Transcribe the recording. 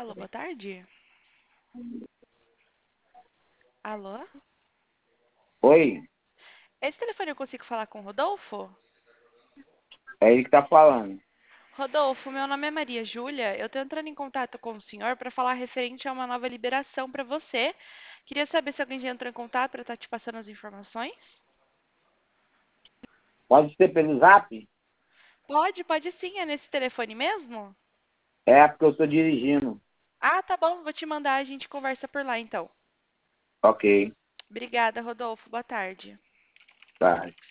Alô, boa tarde. Alô? Oi, Esse telefone eu consigo falar com o Rodolfo? é ele que tá falando. Rodolfo, meu nome é Maria Júlia. Eu estou entrando em contato com o senhor para falar referente a uma nova liberação para você. Queria saber se alguém já entrou em contato para estar te passando as informações. Pode ser pelo zap? Pode sim. É nesse telefone mesmo? É porque eu tô dirigindo. Ah, tá bom. Vou te mandar. A gente conversa por lá, então. Ok, Obrigada, Rodolfo. Boa tarde. tá.